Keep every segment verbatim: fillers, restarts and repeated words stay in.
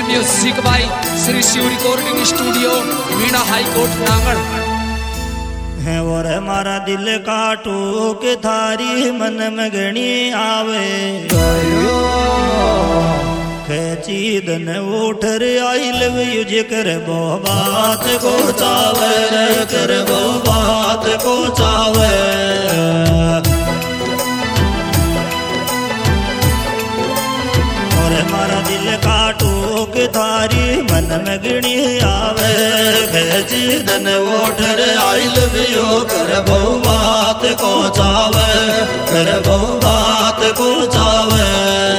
Music by Shri Shiv recording studio Meena high court नागड़ है और हमारा दिल काटू के थारी मन में गणी आवे खेची दन उठर आई लव युज कर बो बात को चावे कर बो बात को चावे और हमारा दिल काटू के थारी मन में गणी आवे खेची दन उठर आई लव यू कर बो बात को चावे कर बो बात को चावे।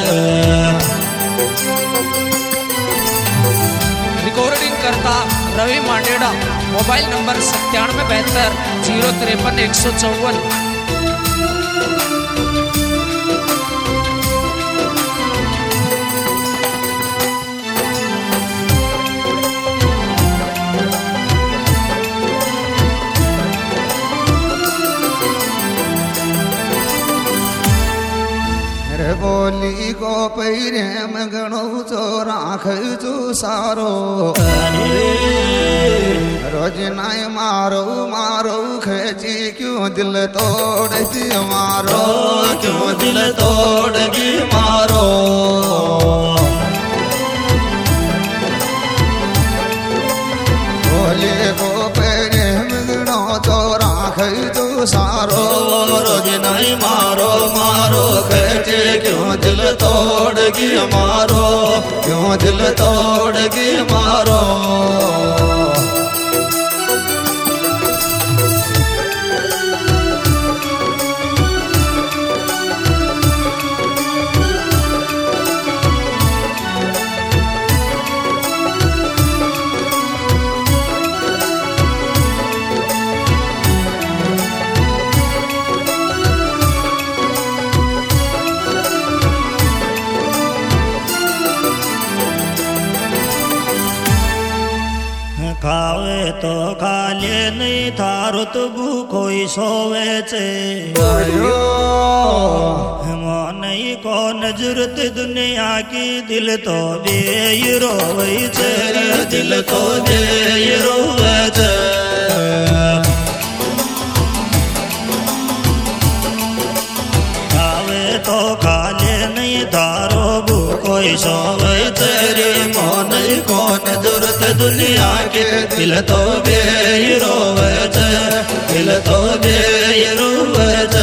रिकॉर्डिंग करता रवि मांडेड़ा, मोबाइल नंबर सत्तानवे बहत्तर जीरो तिरपन एक सौ चौवन। बोली को पैरे में गणो चो राख चो सारो रोज नाय मारो मारो खेची क्यों दिल तोड़ दी मारो क्यों दिल तोड़ दी मारो बोली को पैरे में गणो चो राख चो सारो रोज नाय मारो मारो खेची क्यों दिल तोड़ गी मारो क्यों दिल तोड़ गी मारो। खावे तो खा ले नहीं थारो तो भूखो ही सोवे चे मन ही कौन जरूरत दुनिया की दिल तो बे रोवे चे दिल तो बे रोवे चे खावे तो खा ले नहीं थारो भूखो ही सोवे तेरे मन ही कौन जरूरत दुनिया के दिल तो बे रोवे चे दिल तो बे रोवे चे।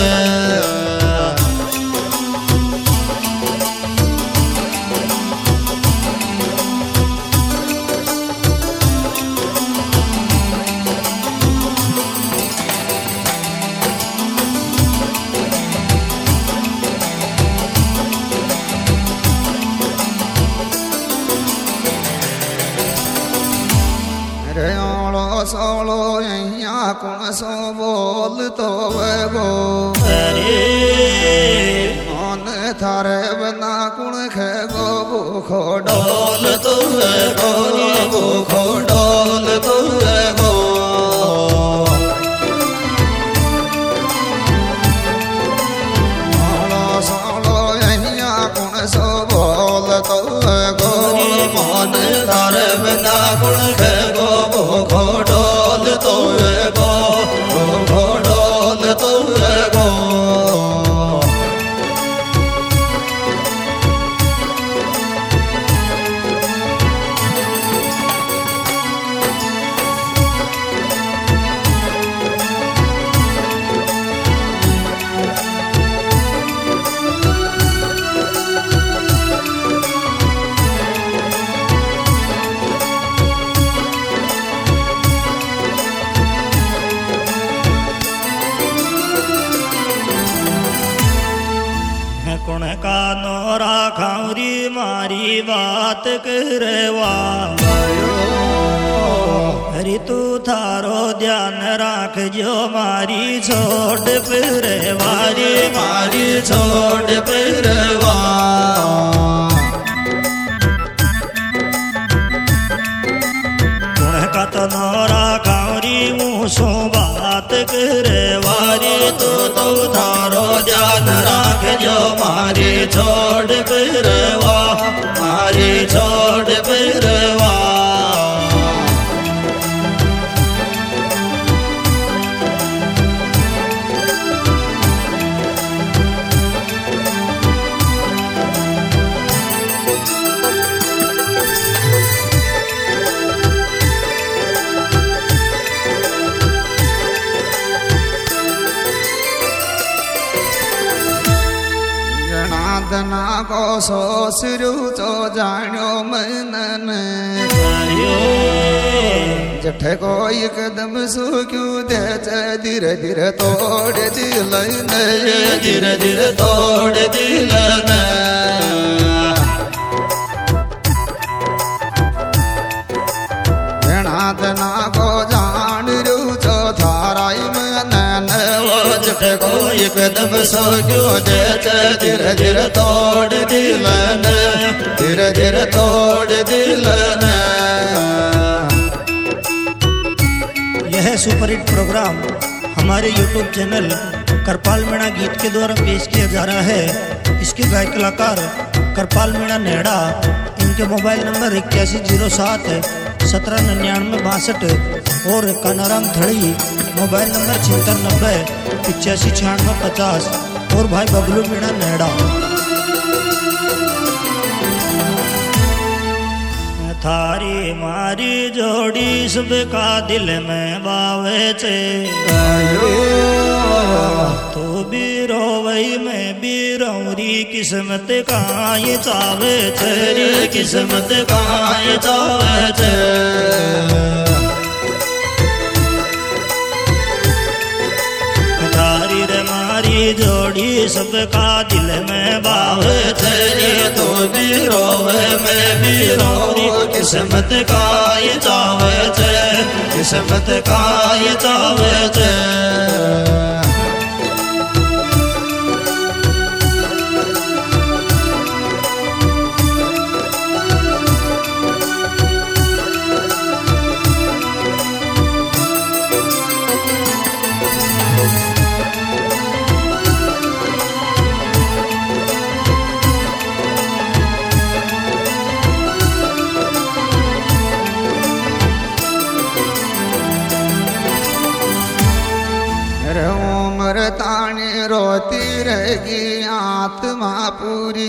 सोलो यहाँ कौन सो बोल तो वे गो मन थारे बना कुण खे गो भूखो डोल तो वे गो भूखो डोल तो वे गो सोलो यहाँ कौन सो बोल तो वे गो मन थारे बना कुण खे गो भूखो डोल तो वे गो भूखो डोल तो वे गो। कुण का नोरा खाऊरी मारी बात करवा हरी तू थारो ध्यान राख जो मारी छोड़ परवारी मारी छोड़ परवा कुण का तो नोरा खाऊरी मुँसो बात करवारी तो तो थारो ध्यान राख जो मारी छोड़ परवा मारी छोड़ पर को सोसरू चो जान्यो मनन जठ को एकदम सुक्यू दे धीरे धीरे तोड़ दिलन धीरे धीरे तोड़ दिलन भेणातना को जान रू चो थाराई मनन जठ को एकदम सुक्यू दे धीरे धीरे तोड़ दिलन धीरे धीरे तोड़ दिलन। यह सुपरहिट प्रोग्राम हमारे यूट्यूब चैनल करपाल मीणा गीत के द्वारा पेश किया जा रहा है। इसके गायक कलाकार करपाल मीणा नेहड़ा, इनके मोबाइल नंबर इक्यासी जीरो सात सत्रह निन्यानवे बासठ और कानाराम धड़ी मोबाइल नंबर छिहत्तर नब्बे पिचासी छियानवे पचास और भाई बबलू मीणा नेहड़ा। थारी मारी जोड़ी सबका दिल में बावे छे तो भी रोवई में भी रौरी किस्मत काई चावे छे किस्मत काई चावे छे। थारी रे मारी जोड़ी सबका दिल में बावे छे तो भी रोवे में भी रौरी किस्मत काई चावे छे किस्मत काई चावे छे। उम्र ताने रोती रहेगी आत्मा पूरी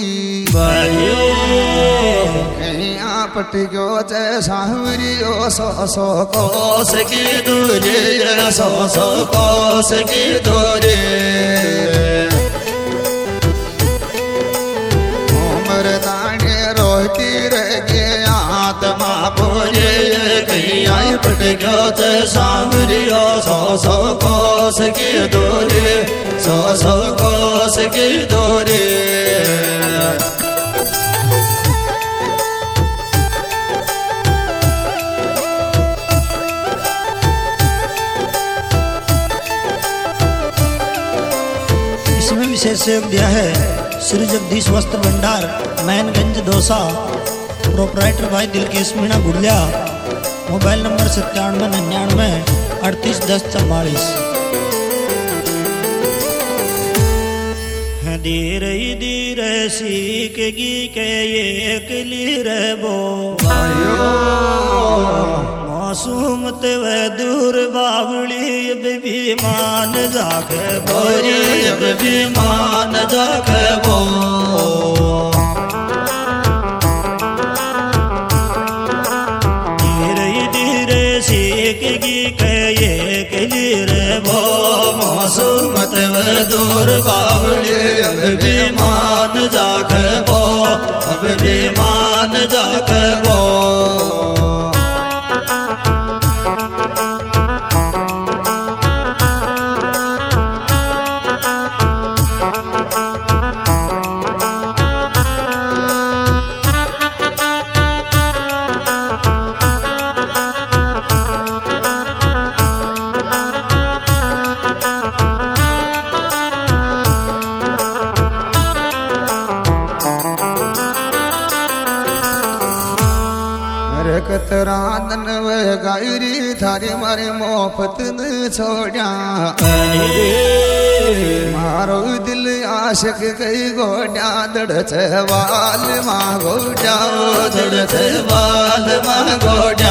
कहीं पट गयो चे सावरियो सौ सौ कोस की दूरी सौ सौ कोस की दूरी। उम्र ताने रोती रहेगी आत्मा पूरी कहीं पट गयो चे सावरियो सौ सौ कोस की दूरी सौ सौ कोस की दूरी। इसमें विशेष सहयोग दिया है श्री जगदीश वस्त्र भंडार मैनगंज दौसा, प्रोपराइटर भाई दिलकेश मीणा गुड़लिया, मोबाइल नंबर सत्तानवे निन्यानवे अड़तीस दस चौवालीस। धीरे धीरे सीखेगी के ये कलीर बो मासूम तव दूर बावली अब भी मान जाके बोरी अब भी मान जाके बो। धीरे धीरे सीखेगी के ये कलीर बो मासूम तव दूर बावली अब भी मान जाके बो अब भी मान जाके बो। कतरादन व गायरी थारी मारे मोहब्बत न छोड़ा मारो दिल आशिक कई गोड्या दड़ वाल मां गोड्या दड़ वाल मां गोड्या।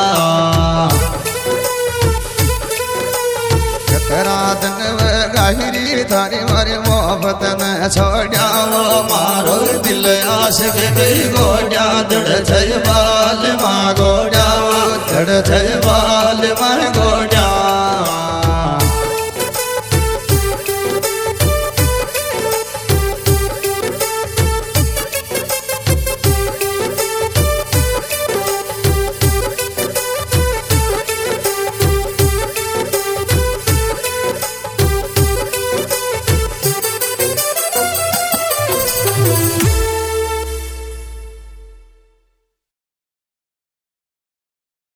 कतरादन व गायरी थारी मारे मोहब्बत न छोड़ा मारो दिल आशिक कई गोड्या दड़ वाल मां गोड्या दड़ वाल मां